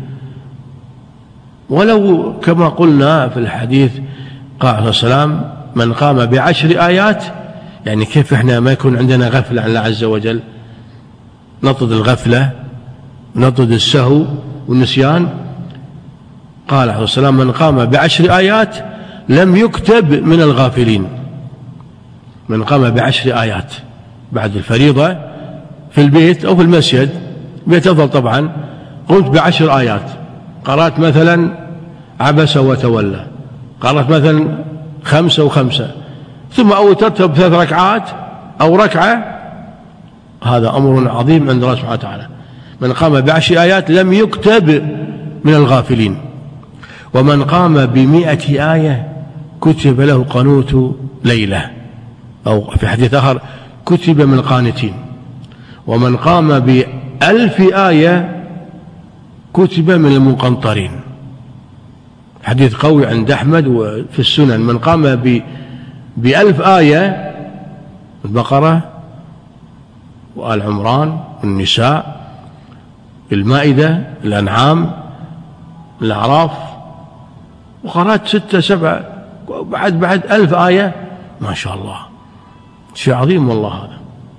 ولو كما قلنا في الحديث قال عليه السلام: من قام بعشر آيات، يعني كيف إحنا ما يكون عندنا غفلة عن الله عز وجل، نطرد الغفلة، نطرد السهو والنسيان. قال عليه السلام: من قام بعشر آيات لم يكتب من الغافلين. من قام بعشر آيات بعد الفريضة في البيت أو في المسجد، بيت أفضل طبعا، قمت بعشر آيات، قرأت مثلا عبس وتولى، قرأت مثلا خمسة وخمسة، ثم أوترت بثلاث ركعات أو ركعة، هذا أمر عظيم عند الله سبحانه وتعالى. من قام بعشر آيات لم يكتب من الغافلين. ومن قام بمئة آية كتب له قنوت ليلة، أو في حديث آخر كتب من القانتين. ومن قام بألف آية كتب من المقنطرين. حديث قوي عند أحمد وفي السنن: من قام بألف آية، البقرة وآل عمران والنساء، المائدة، الأنعام، الأعراف، وقرأت ستة سبعة بعد بعد ألف آية، ما شاء الله، شيء عظيم والله. هذا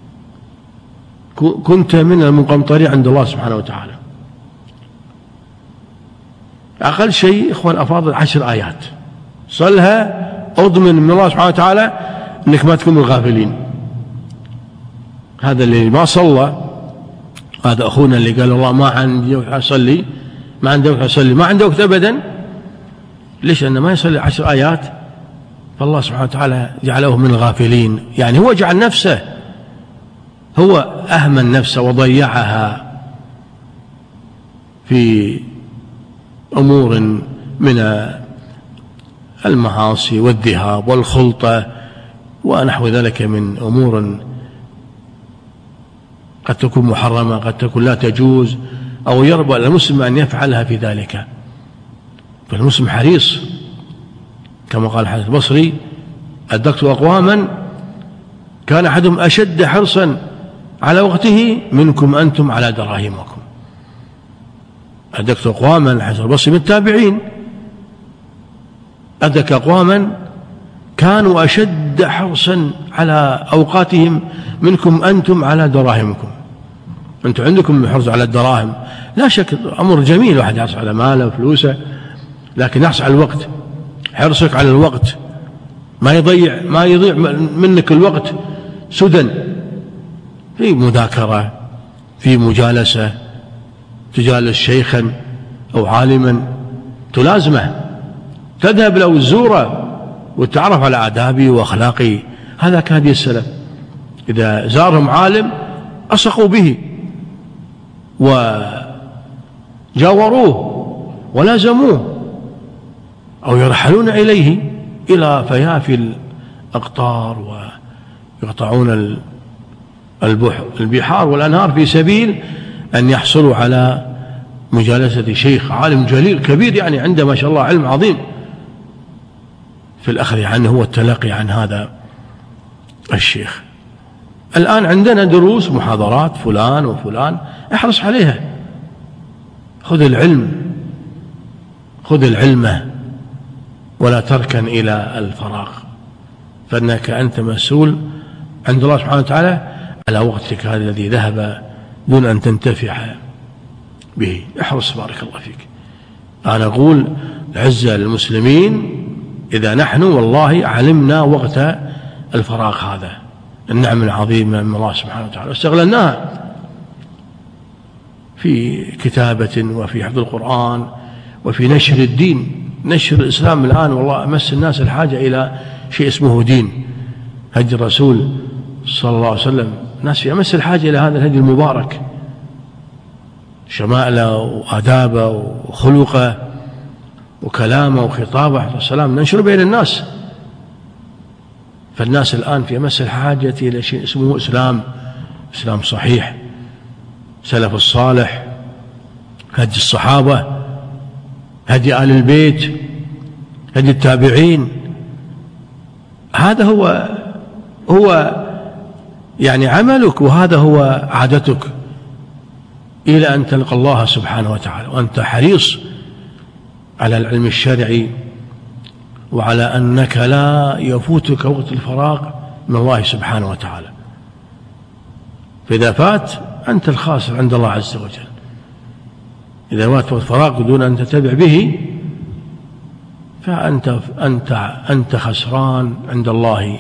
كنت من المقنطرين عند الله سبحانه وتعالى. أقل شيء إخوان أفاضل عشر آيات صلها، أضمن من الله سبحانه وتعالى أنك ما تكون من الغافلين. هذا اللي ما صلى، هذا أخونا اللي قال الله ما عندي وقت أصلي، ما عندي وقت أصلي، ما عنده وقت أبدا. ليش؟ أنه ما يصلي عشر آيات، فالله سبحانه وتعالى جعله من الغافلين. يعني هو جعل نفسه، هو أهمل نفسه وضيعها في أمور من المعاصي والذهاب والخلطة ونحو ذلك من أمور قد تكون محرمة، قد تكون لا تجوز، أو يربى المسلم أن يفعلها في ذلك. فالمسلم حريص كما قال الحسن البصري: أدركت أقواما كان أحدهم أشد حرصا على وقته منكم أنتم على دراهمكم. أدركت أقواما، الحسن البصري من التابعين، أدرك أقواما كانوا أشد حرصا على أوقاتهم منكم أنتم على دراهمكم. أنتم عندكم حرص على الدراهم، لا شك أمر جميل، واحد يحرص على ماله وفلوسه، لكن يحرص على الوقت. حرصك على الوقت ما يضيع ما يضيع منك الوقت سدى في مذاكرة، في مجالسة، تجالس شيخا أو عالما تلازمه، تذهب له الزورة وتعرف على آدابه وأخلاقه. هذا كان السلف، إذا زارهم عالم أصقوا به وجاوروه ولازموه أو يرحلون إليه إلى فيافي الأقطار ويقطعون البحار والأنهار في سبيل أن يحصلوا على مجالسة شيخ عالم جليل كبير، يعني عنده ما شاء الله علم عظيم في الأخذ عنه والتلقي عن هذا الشيخ. الآن عندنا دروس محاضرات فلان وفلان، احرص عليها، خذ العلم، خذ العلم ولا تركن إلى الفراغ، فإنك أنت مسؤول عند الله سبحانه وتعالى على وقتك هذا الذي ذهب دون أن تنتفع به. احرص بارك الله فيك. أنا أقول عزة للمسلمين إذا نحن والله علمنا وقت الفراغ هذا النعمة العظيمة من الله سبحانه وتعالى واستغللناها في كتابة وفي حفظ القرآن وفي نشر الدين، نشر الإسلام. الآن والله أمس الناس الحاجة إلى شيء اسمه دين، هدي الرسول صلى الله عليه وسلم. الناس في أمس الحاجة إلى هذا الهدي المبارك، شمائله وآدابه وخلقه وكلامه وخطابه عليه السلام ننشر بين الناس. فالناس الآن في أمس الحاجة إلى شيء اسمه إسلام، إسلام صحيح، سلف الصالح، هدي الصحابة، هدي آل البيت، هدي التابعين. هذا هو هو يعني عملك، وهذا هو عادتك إلى أن تلقى الله سبحانه وتعالى وأنت حريص على العلم الشرعي وعلى أنك لا يفوتك وقت الفراغ من الله سبحانه وتعالى. فإذا فات أنت الخاسر عند الله عز وجل. إذا فات الفراغ دون أن تتبع به فأنت أنت أنت خسران عند الله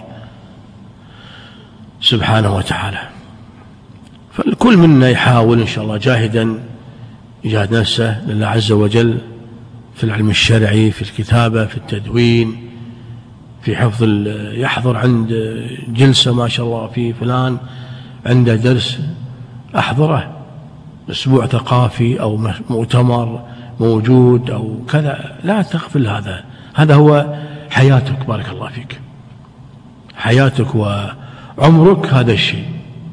سبحانه وتعالى. فالكل منا يحاول إن شاء الله جاهدا يجاهد نفسه لله عز وجل في العلم الشرعي، في الكتابة، في التدوين، في حفظ، يحضر عند جلسة ما شاء الله في فلان عنده درس أحضره، أسبوع ثقافي أو مؤتمر موجود أو كذا، لا تغفل هذا. هذا هو حياتك بارك الله فيك، حياتك وعمرك هذا الشيء،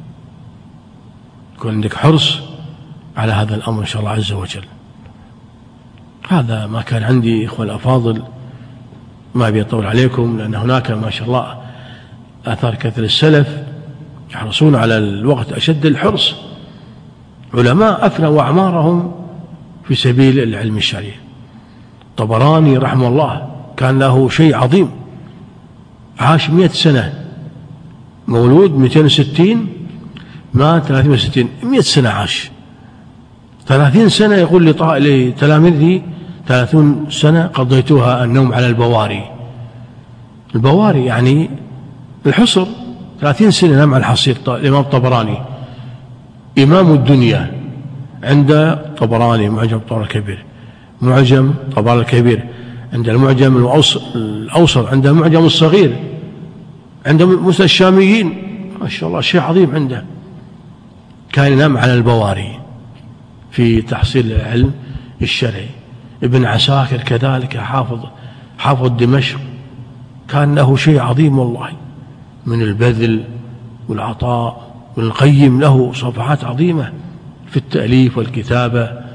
يكون عندك حرص على هذا الأمر إن شاء الله عز وجل. هذا ما كان عندي إخوة الأفاضل، ما بيطول عليكم، لأن هناك ما شاء الله آثار كثير السلف يحرصون على الوقت أشد الحرص، علماء أفنوا أعمارهم في سبيل العلم الشرعي. طبراني رحمه الله كان له شيء عظيم، عاش مئة سنة، مولود مئتين وستين، مات ثلاثين وستين، مئة سنة عاش. ثلاثين سنة يقول لتلاميذه ثلاثون سنة قضيتها النوم على البواري. البواري يعني الحصر، ثلاثين سنة نام على الحصير. الإمام الطبراني إمام الدنيا، عند طبراني معجم طبراني الكبير، معجم طبراني الكبير، عند المعجم الأوسط، عند المعجم الصغير، عند مسند الشاميين، ما شاء الله شيء عظيم عنده. كان ينام على البواري في تحصيل العلم الشرعي. ابن عساكر كذلك، حافظ حافظ دمشق، كان له شيء عظيم والله من البذل والعطاء. والقيم له صفحات عظيمة في التأليف والكتابة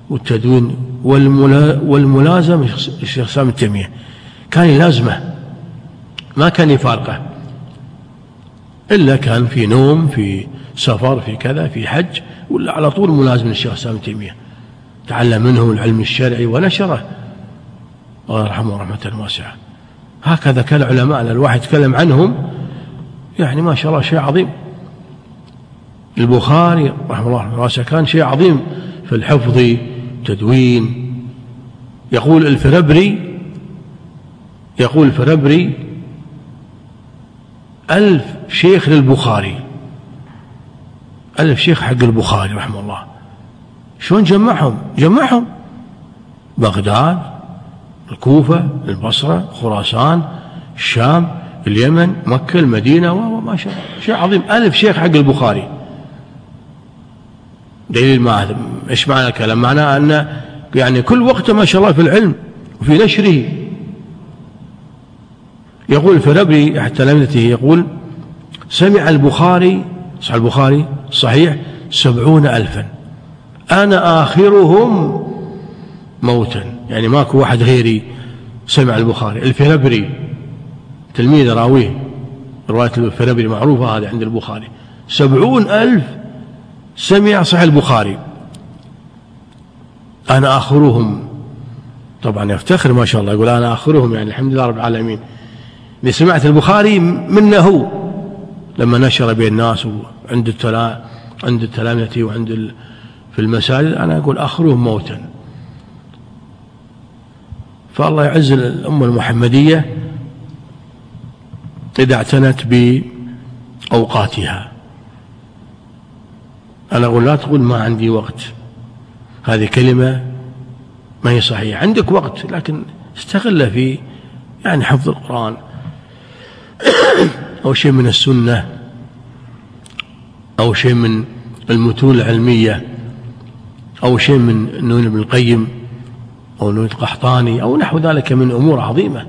والتدوين والملا والملازمة. الشيخ الإسلام ابن تيمية كان يلازمه، ما كان يفارقه إلا كان في نوم، في سفر، في كذا، في حج، ولا على طول ملازم للشيخ الإسلام ابن تيمية. تعلم منه العلم الشرعي ونشره، الله يرحمه رحمة واسعة. هكذا كان علماءنا، الواحد يتكلم عنهم يعني ما شاء الله شيء عظيم. البخاري رحمه الله رحمه واسعة كان شيء عظيم في الحفظ تدوين. يقول الفربري يقول الفربري ألف شيخ للبخاري، ألف شيخ حق البخاري رحمه الله. شلون جمعهم؟ جمعهم بغداد، الكوفة، البصرة، خراسان، الشام، اليمن، مكة، المدينة، وما شاء الله شيء عظيم. ألف شيخ حق البخاري. دليل ما إيش معنى الكلام؟ معناه أن يعني كل وقت ما شاء الله في العلم وفي نشره. يقول الفربري أحد تلامذته يقول: سمع البخاري صحيح البخاري صحيح سبعون ألفا، أنا آخرهم موتا. يعني ماكو واحد غيري سمع البخاري. الفربري تلميذ راويه، رواية الفربري معروفة هذا عند البخاري. سبعون ألف سمع صحيح البخاري، أنا آخرهم. طبعا يفتخر ما شاء الله، يقول أنا آخرهم، يعني الحمد لله رب العالمين اللي سمعت البخاري منه هو لما نشر بين الناس وعند التلا عند التلامذة وعند ال... في المساجد. أنا أقول آخرهم موتا. فالله يعز الأمة المحمدية إذا اعتنت بأوقاتها. أنا أقول لا تقول ما عندي وقت، هذه كلمة ما هي صحيحة. عندك وقت لكن استغله في يعني حفظ القرآن أو شيء من السنة أو شيء من المتون العلمية أو شيء من نون ابن القيم أو نون القحطاني أو نحو ذلك من أمور عظيمة.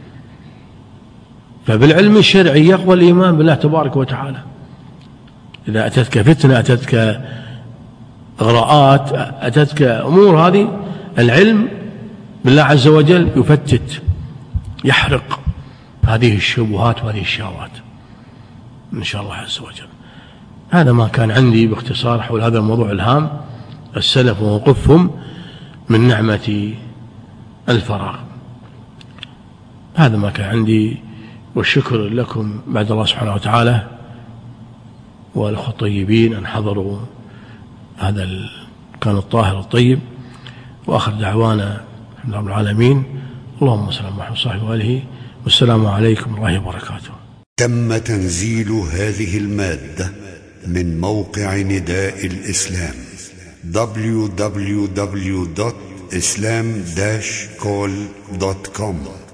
فبالعلم الشرعي يقوى الإيمان بالله تبارك وتعالى. إذا أتتك فتنة، أتتك غراءات، أتتك أمور، هذه العلم بالله عز وجل يفتت يحرق هذه الشبهات وهذه الشهوات إن شاء الله عز وجل. هذا ما كان عندي باختصار حول هذا الموضوع الهام، السلف ووقوفهم من نعمة الفراغ. هذا ما كان عندي، والشكر لكم بعد الله سبحانه وتعالى والأخوة الطيبين أن حضروا هذا كان الطاهر الطيب. وآخر دعوانا الحمد لله رب العالمين. اللهم صل على محمد وصحبه وآله، والسلام عليكم ورحمة الله وبركاته. تم تنزيل هذه المادة من موقع نداء الإسلام دبليو دبليو دبليو دوت إسلام داش كول دوت كوم.